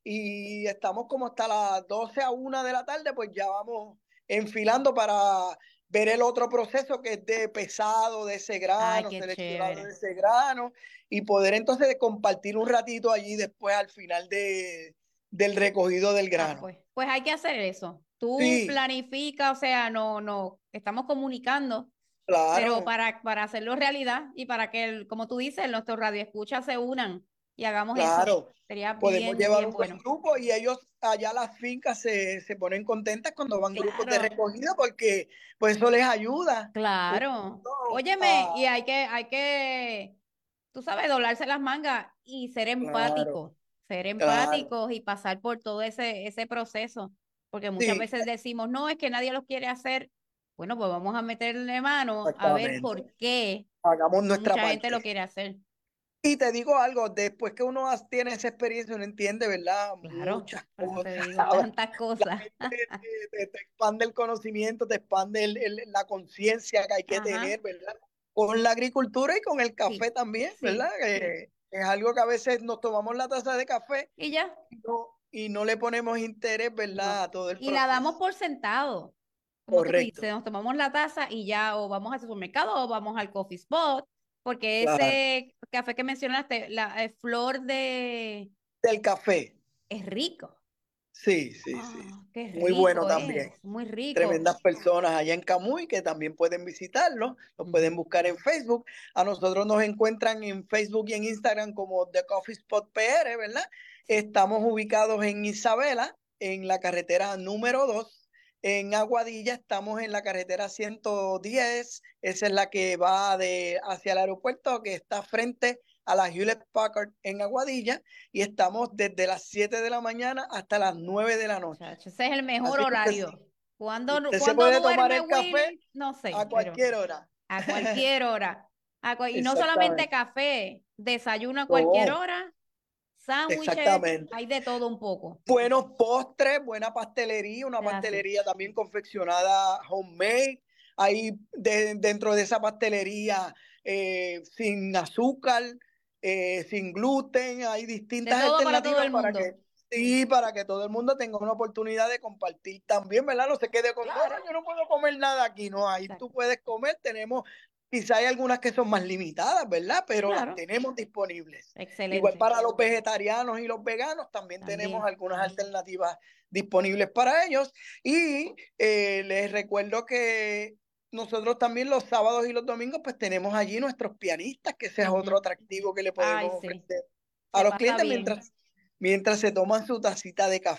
y estamos como hasta las doce a una de la tarde, pues ya vamos enfilando para ver el otro proceso que es de pesado de ese Ay, grano, qué seleccionado de chévere. ese grano, y poder entonces de compartir un ratito allí después al final de del recogido del Ah, grano. pues, pues hay que hacer eso. Tú Sí, planifica, o sea, no, no, estamos comunicando, pero claro, para, para hacerlo realidad y para que, el- como tú dices, nuestros radioescuchas se unan y hagamos eso. claro. Sería Podemos bien, llevar bien un buen bueno. grupo y ellos allá las fincas se, se ponen contentas cuando van grupos de Claro, recogido porque pues eso les ayuda un claro. montón Óyeme, a... y hay que, hay que, tú sabes, doblarse las mangas y ser Claro, empáticos, ser claro. empáticos y pasar por todo ese, ese proceso, porque muchas Sí, veces decimos, no, es que nadie lo quiere hacer. Bueno, pues vamos a meterle mano a ver exactamente. por qué Hagamos no nuestra mucha gente lo parte. quiere hacer. Y te digo algo, después que uno has- tiene esa experiencia, uno entiende, ¿verdad? Claro, Muchas por eso cosas. te digo Ahora, tantas la cosas. mente te, te- te expande el conocimiento, te expande el- el- la conciencia que hay que Ajá, tener, ¿verdad? Con la agricultura y con el café sí, también, ¿verdad? sí, sí. Eh, es algo que a veces nos tomamos la taza de café Y ya, y no, y no le ponemos interés, ¿verdad? no. A todo el Y la damos proceso. por sentado. Como tú Correcto, dices, nos tomamos la taza y ya o vamos al supermercado o vamos al coffee spot, porque claro. ese café que mencionaste, la eh, flor de... Del café, es rico. sí, sí, sí. Ah, qué Muy bueno rico también. es, muy rico. Tremendas personas allá en Camuy que también pueden visitarlo, lo Ujú. pueden buscar en Facebook. A nosotros nos encuentran en Facebook y en Instagram como The Coffee Spot P R, ¿verdad? Estamos ubicados en Isabela, en la carretera número dos. En Aguadilla estamos en la carretera ciento diez, esa es la que va de, hacia el aeropuerto, que está frente a la Hewlett Packard en Aguadilla, y estamos desde las siete de la mañana hasta las nueve de la noche. Chacho, ese es el mejor Así que usted, horario. ¿Cuándo, usted se cuándo puede tomar duerme el café Willy? No a sé, pero cualquier hora. a cualquier hora. A cua- y no solamente Exactamente. café, desayuno a cualquier No, hora, sándwiches, exactamente. hay de todo un poco. Buenos postres, buena pastelería, una Ah, sí. pastelería también confeccionada homemade. Ahí de- dentro de esa pastelería eh, sin azúcar, eh, sin gluten, hay De distintas todo para todo alternativas el para mundo. que, sí, para que todo el mundo tenga una oportunidad de compartir también, ¿verdad? No se quede con, no, no, Claro. yo no puedo comer nada aquí, no, ahí tú Exacto. puedes comer, tenemos, quizá hay algunas que son más limitadas, ¿verdad? Pero las Claro. tenemos disponibles. Igual Excelente. para los vegetarianos y los veganos también tenemos También. algunas alternativas disponibles para ellos. Y eh, les recuerdo que nosotros también los sábados y los domingos pues tenemos allí nuestros pianistas, que ese es otro Ujú. atractivo que le Ay, podemos sí. ofrecer a Se los pasa clientes bien. mientras, mientras se toman su tacita de café.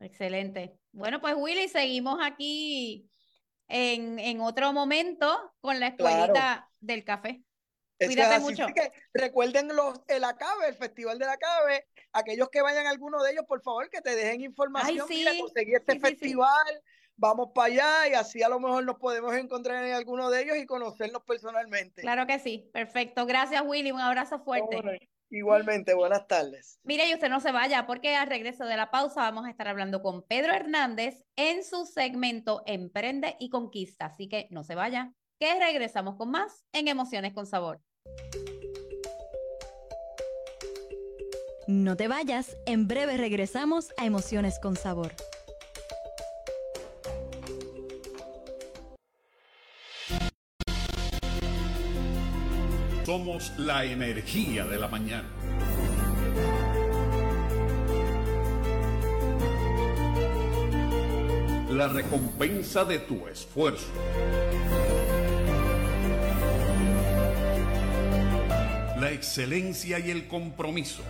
Excelente. Bueno, pues Willy, seguimos aquí en, en otro momento con la escuelita Claro. del café. Eso Cuídate es así. mucho. Así que recuerden los, el ACABE, el Festival del ACABE. Aquellos que vayan a alguno de ellos, por favor, que te dejen información. Ay, Mira, sí, conseguí este sí, sí, sí. festival, vamos para allá y así a lo mejor nos podemos encontrar en alguno de ellos y conocernos personalmente. Claro que sí. Perfecto. Gracias, Willy. Un abrazo fuerte. Bueno, igualmente, buenas tardes. Mire, y usted no se vaya porque al regreso de la pausa vamos a estar hablando con Pedro Hernández en su segmento Emprende y Conquista. Así que no se vaya, que regresamos con más en Emociones con Sabor. No te vayas, en breve regresamos a Emociones con Sabor. Somos la energía de la mañana. La recompensa de tu esfuerzo. La excelencia y el compromiso.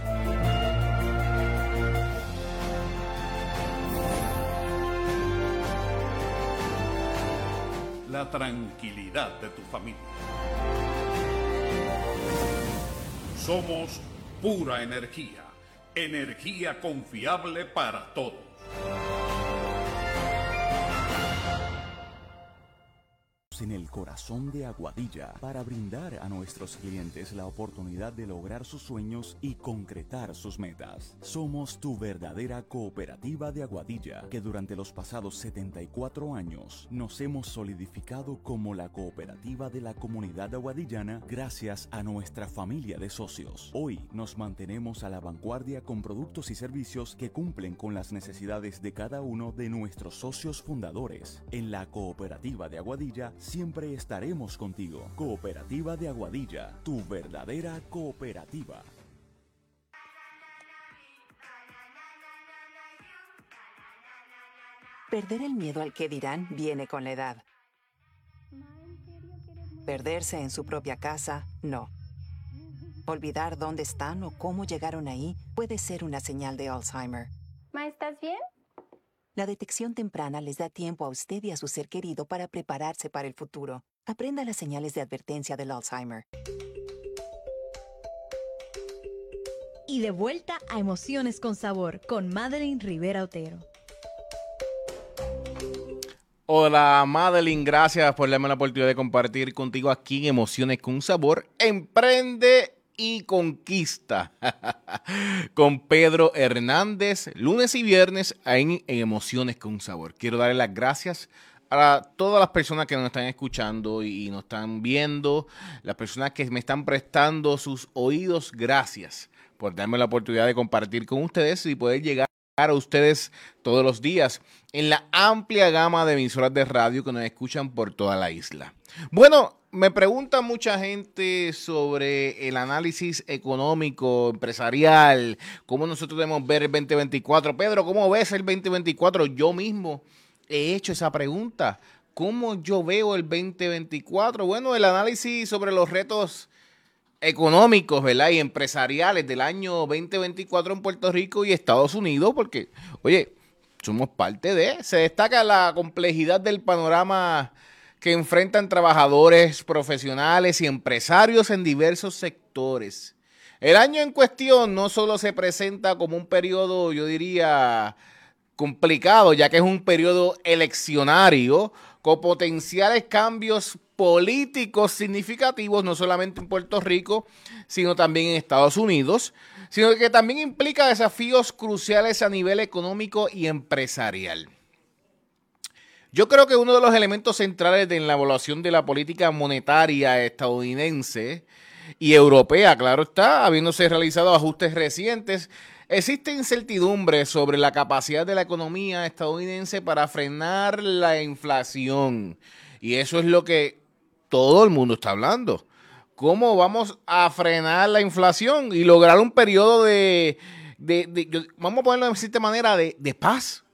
La tranquilidad de tu familia. Somos pura energía, energía confiable para todos. En el corazón de Aguadilla para brindar a nuestros clientes la oportunidad de lograr sus sueños y concretar sus metas. Somos tu verdadera cooperativa de Aguadilla, que durante los pasados setenta y cuatro años nos hemos solidificado como la cooperativa de la comunidad aguadillana gracias a nuestra familia de socios. Hoy nos mantenemos a la vanguardia con productos y servicios que cumplen con las necesidades de cada uno de nuestros socios fundadores. En la cooperativa de Aguadilla siempre estaremos contigo. Cooperativa de Aguadilla, tu verdadera cooperativa. Perder el miedo al que dirán viene con la edad. Perderse en su propia casa, no. Olvidar dónde están o cómo llegaron ahí puede ser una señal de Alzheimer. Ma, ¿estás bien? La detección temprana les da tiempo a usted y a su ser querido para prepararse para el futuro. Aprenda las señales de advertencia del Alzheimer. Y de vuelta a Emociones con Sabor con Madeline Rivera Otero. Hola Madeline, gracias por darme la oportunidad de compartir contigo aquí en Emociones con Sabor. Emprende y conquista con Pedro Hernández, lunes y viernes en, en Emociones con Sabor. Quiero darle las gracias a todas las personas que nos están escuchando y nos están viendo, las personas que me están prestando sus oídos. Gracias por darme la oportunidad de compartir con ustedes y poder llegar a ustedes todos los días en la amplia gama de emisoras de radio que nos escuchan por toda la isla. Bueno, me pregunta mucha gente sobre el análisis económico, empresarial, cómo nosotros debemos ver el veinte veinticuatro. Pedro, ¿cómo ves el veinte veinticuatro? Yo mismo he hecho esa pregunta. ¿Cómo yo veo el veinte veinticuatro? Bueno, el análisis sobre los retos económicos, ¿verdad? Y empresariales del año veinte veinticuatro en Puerto Rico y Estados Unidos, porque, oye, somos parte de, se destaca la complejidad del panorama que enfrentan trabajadores, profesionales y empresarios en diversos sectores. El año en cuestión no solo se presenta como un periodo, yo diría, complicado, ya que es un periodo eleccionario con potenciales cambios políticos significativos, no solamente en Puerto Rico, sino también en Estados Unidos, sino que también implica desafíos cruciales a nivel económico y empresarial. Yo creo que uno de los elementos centrales en la evaluación de la política monetaria estadounidense y europea, claro está, habiéndose realizado ajustes recientes, existe incertidumbre sobre la capacidad de la economía estadounidense para frenar la inflación. Y eso es lo que todo el mundo está hablando. ¿Cómo vamos a frenar la inflación y lograr un periodo de, de, de vamos a ponerlo de cierta manera, de, de paz?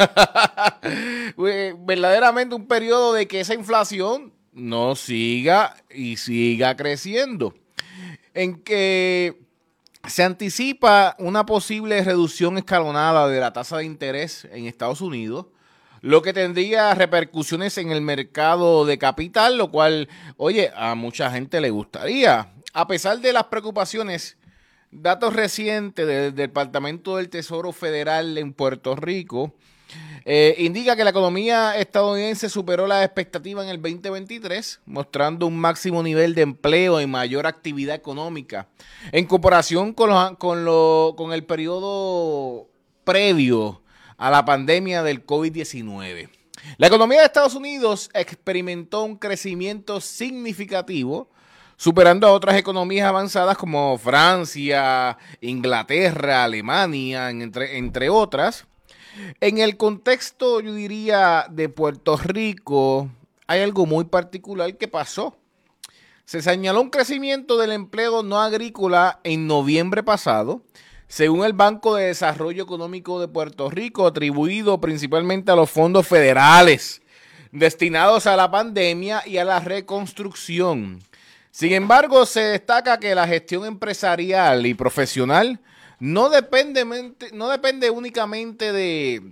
Verdaderamente un periodo de que esa inflación no siga y siga creciendo. En que se anticipa una posible reducción escalonada de la tasa de interés en Estados Unidos, lo que tendría repercusiones en el mercado de capital, lo cual, oye, a mucha gente le gustaría. A pesar de las preocupaciones, datos recientes del Departamento del Tesoro Federal en Puerto Rico eh, indica que la economía estadounidense superó las expectativas en el veinte veintitrés, mostrando un máximo nivel de empleo y mayor actividad económica en comparación con, los, con, lo, con el periodo previo a la pandemia del COVID diecinueve. La economía de Estados Unidos experimentó un crecimiento significativo, superando a otras economías avanzadas como Francia, Inglaterra, Alemania, entre, entre otras. En el contexto, yo diría, de Puerto Rico, hay algo muy particular que pasó. Se señaló un crecimiento del empleo no agrícola en noviembre pasado, según el Banco de Desarrollo Económico de Puerto Rico, atribuido principalmente a los fondos federales destinados a la pandemia y a la reconstrucción. Sin embargo, se destaca que la gestión empresarial y profesional no depende, no depende únicamente de,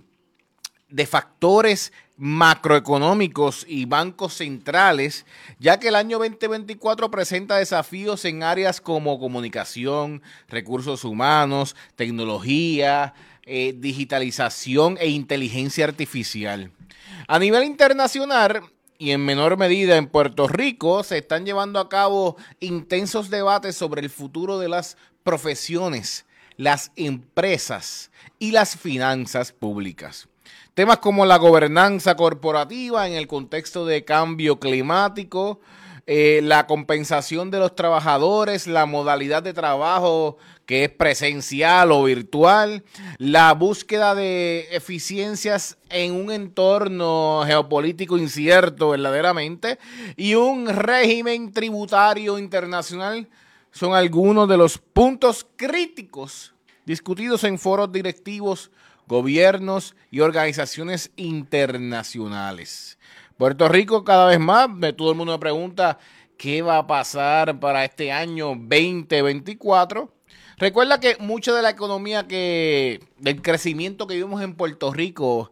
de factores macroeconómicos y bancos centrales, ya que el año veinte veinticuatro presenta desafíos en áreas como comunicación, recursos humanos, tecnología, eh, digitalización e inteligencia artificial. A nivel internacional y en menor medida en Puerto Rico, se están llevando a cabo intensos debates sobre el futuro de las profesiones, las empresas y las finanzas públicas. Temas como la gobernanza corporativa en el contexto de cambio climático, eh, la compensación de los trabajadores, la modalidad de trabajo que es presencial o virtual, la búsqueda de eficiencias en un entorno geopolítico incierto verdaderamente y un régimen tributario internacional son algunos de los puntos críticos discutidos en foros directivos, gobiernos y organizaciones internacionales. Puerto Rico cada vez más, todo el mundo me pregunta qué va a pasar para este año veinte veinticuatro. Recuerda que mucha de la economía que, del crecimiento que vimos en Puerto Rico,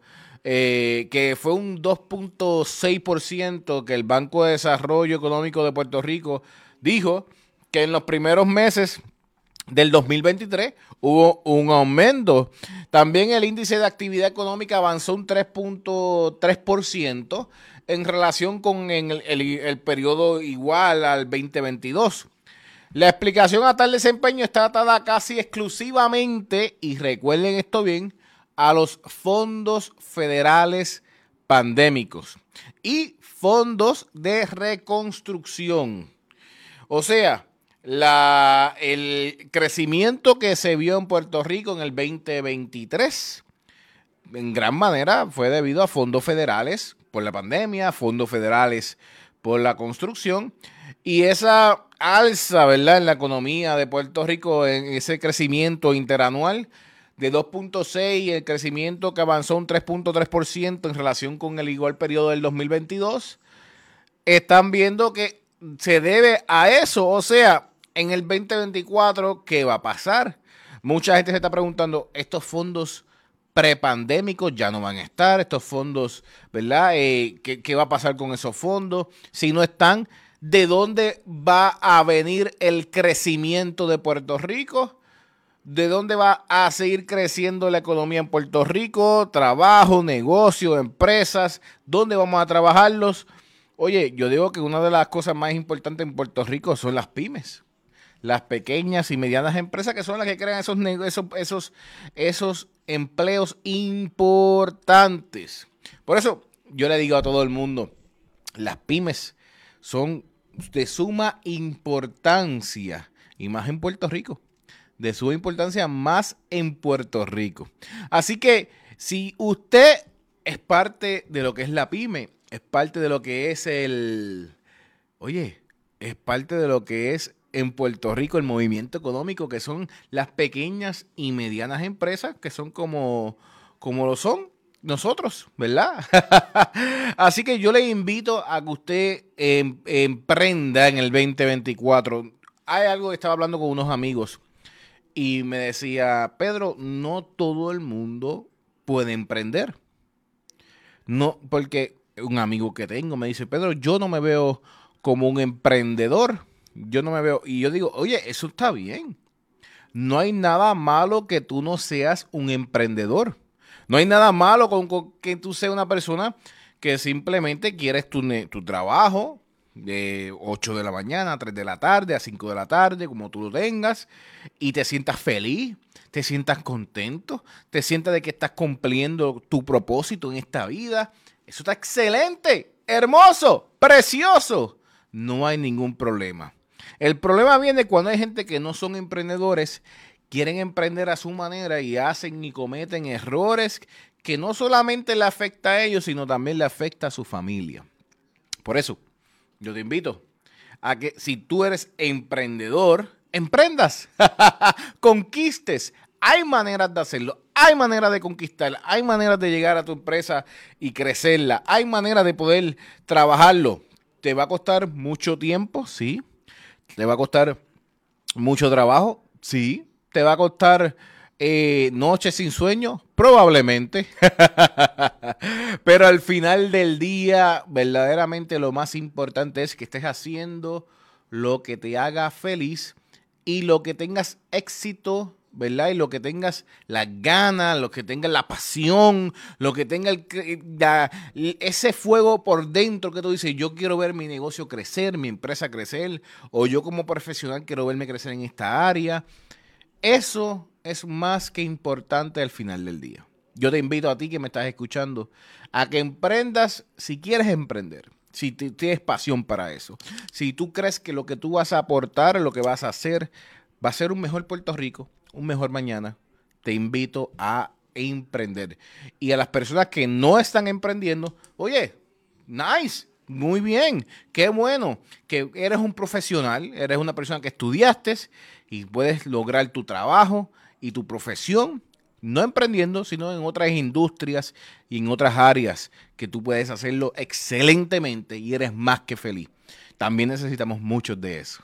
eh, que fue un dos punto seis por ciento que el Banco de Desarrollo Económico de Puerto Rico dijo que en los primeros meses del dos mil veintitrés hubo un aumento. También el índice de actividad económica avanzó un tres punto tres por ciento en relación con el, el, el periodo igual al veinte veintidós. La explicación a tal desempeño está atada casi exclusivamente, y recuerden esto bien, a los fondos federales pandémicos y fondos de reconstrucción. O sea, la, el crecimiento que se vio en Puerto Rico en el veinte veintitrés, en gran manera fue debido a fondos federales por la pandemia, fondos federales por la construcción, y esa alza, ¿verdad?, en la economía de Puerto Rico, en ese crecimiento interanual de dos punto seis, el crecimiento que avanzó un tres punto tres por ciento en relación con el igual periodo del dos mil veintidós, están viendo que se debe a eso. O sea, en el veinte veinticuatro, ¿qué va a pasar? Mucha gente se está preguntando, estos fondos prepandémicos ya no van a estar, estos fondos, ¿verdad? Eh, ¿qué, ¿Qué va a pasar con esos fondos? Si no están, ¿de dónde va a venir el crecimiento de Puerto Rico? ¿De dónde va a seguir creciendo la economía en Puerto Rico? Trabajo, negocio, empresas, ¿dónde vamos a trabajarlos? Oye, yo digo que una de las cosas más importantes en Puerto Rico son las pymes. Las pequeñas y medianas empresas, que son las que crean esos, esos, esos, esos empleos importantes. Por eso yo le digo a todo el mundo, las pymes son de suma importancia, y más en Puerto Rico, de suma importancia más en Puerto Rico. Así que si usted es parte de lo que es la pyme, es parte de lo que es el, oye, es parte de lo que es en Puerto Rico el movimiento económico, que son las pequeñas y medianas empresas, que son como, como lo son nosotros, ¿verdad? Así que yo le invito a que usted em, emprenda en el veinte veinticuatro. Hay algo que estaba hablando con unos amigos y me decía, Pedro, no todo el mundo puede emprender. No, porque un amigo que tengo me dice, Pedro, yo no me veo como un emprendedor. Yo no me veo, y yo digo, oye, eso está bien. No hay nada malo que tú no seas un emprendedor. No hay nada malo con, con que tú seas una persona que simplemente quieres tu, tu trabajo de ocho de la mañana a tres de la tarde, a cinco de la tarde, como tú lo tengas, y te sientas feliz, te sientas contento, te sientas de que estás cumpliendo tu propósito en esta vida. Eso está excelente, hermoso, precioso. No hay ningún problema. El problema viene cuando hay gente que no son emprendedores, quieren emprender a su manera y hacen y cometen errores que no solamente le afecta a ellos, sino también le afecta a su familia. Por eso, yo te invito a que si tú eres emprendedor, emprendas, conquistes. Hay maneras de hacerlo, hay maneras de conquistarla, hay maneras de llegar a tu empresa y crecerla, hay maneras de poder trabajarlo. ¿Te va a costar mucho tiempo? Sí. ¿Te va a costar mucho trabajo? Sí. ¿Te va a costar eh, noches sin sueño? Probablemente. Pero al final del día, verdaderamente lo más importante es que estés haciendo lo que te haga feliz y lo que tengas éxito, ¿verdad? Y lo que tengas las ganas, lo que tengas la pasión, lo que tenga el, la, ese fuego por dentro que tú dices, yo quiero ver mi negocio crecer, mi empresa crecer, o yo como profesional quiero verme crecer en esta área. Eso es más que importante al final del día. Yo te invito a ti que me estás escuchando a que emprendas si quieres emprender, si te, tienes pasión para eso. Si tú crees que lo que tú vas a aportar, lo que vas a hacer, va a ser un mejor Puerto Rico, un mejor mañana, te invito a emprender. Y a las personas que no están emprendiendo, oye, nice, muy bien, qué bueno que eres un profesional, eres una persona que estudiaste y puedes lograr tu trabajo y tu profesión, no emprendiendo, sino en otras industrias y en otras áreas que tú puedes hacerlo excelentemente y eres más que feliz. También necesitamos muchos de eso.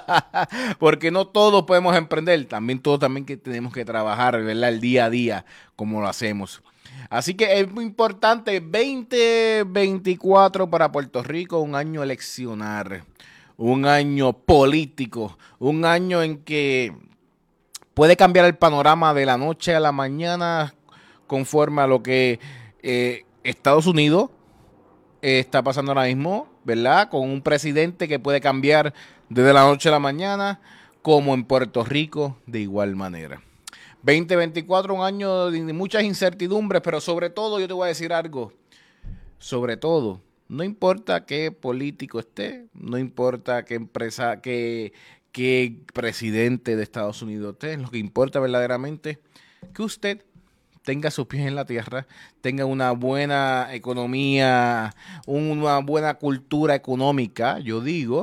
Porque no todos podemos emprender, también todos también que tenemos que trabajar, ¿verdad? El día a día, como lo hacemos. Así que es muy importante, veinte veinticuatro para Puerto Rico, un año eleccionar, un año político, un año en que puede cambiar el panorama de la noche a la mañana conforme a lo que eh, Estados Unidos eh, está pasando ahora mismo, ¿verdad? Con un presidente que puede cambiar desde la noche a la mañana, como en Puerto Rico de igual manera. veinte veinticuatro, un año de muchas incertidumbres, pero sobre todo yo te voy a decir algo, sobre todo, no importa qué político esté, no importa qué empresa, qué, qué presidente de Estados Unidos esté, lo que importa verdaderamente que usted tenga sus pies en la tierra, tenga una buena economía, una buena cultura económica, yo digo,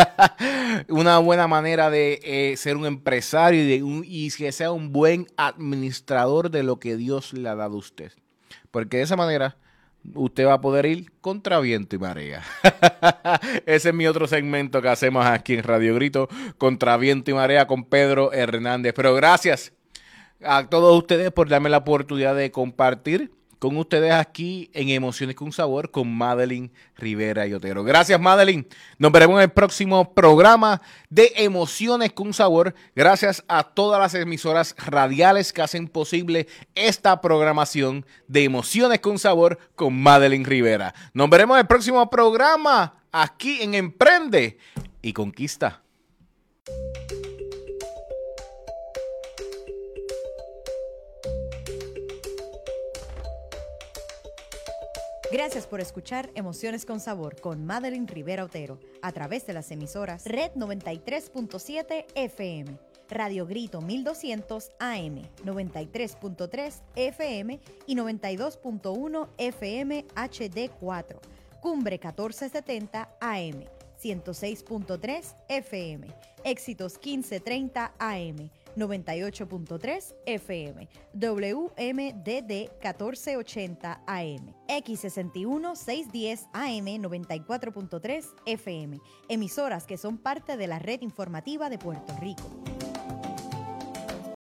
una buena manera de eh, ser un empresario y, de un, y que sea un buen administrador de lo que Dios le ha dado a usted. Porque de esa manera usted va a poder ir contra viento y marea. Ese es mi otro segmento que hacemos aquí en Radio Grito, Contra Viento y Marea con Pedro Hernández. Pero gracias a todos ustedes por darme la oportunidad de compartir con ustedes aquí en Emociones con Sabor con Madeline Rivera y Otero. Gracias, Madeline. Nos veremos en el próximo programa de Emociones con Sabor. Gracias a todas las emisoras radiales que hacen posible esta programación de Emociones con Sabor con Madeline Rivera. Nos veremos en el próximo programa aquí en Emprende y Conquista. Gracias por escuchar Emociones con Sabor con Madeline Rivera Otero a través de las emisoras Red noventa y tres punto siete F M, Radio Grito mil doscientos A M, noventa y tres punto tres F M y noventa y dos punto uno F M H D cuatro, Cumbre catorce setenta A M, ciento seis punto tres F M, Éxitos quince treinta A M, noventa y ocho punto tres F M, W M D D catorce ochenta A M, X sesenta y uno seiscientos diez A M, noventa y cuatro punto tres F M, emisoras que son parte de la red informativa de Puerto Rico.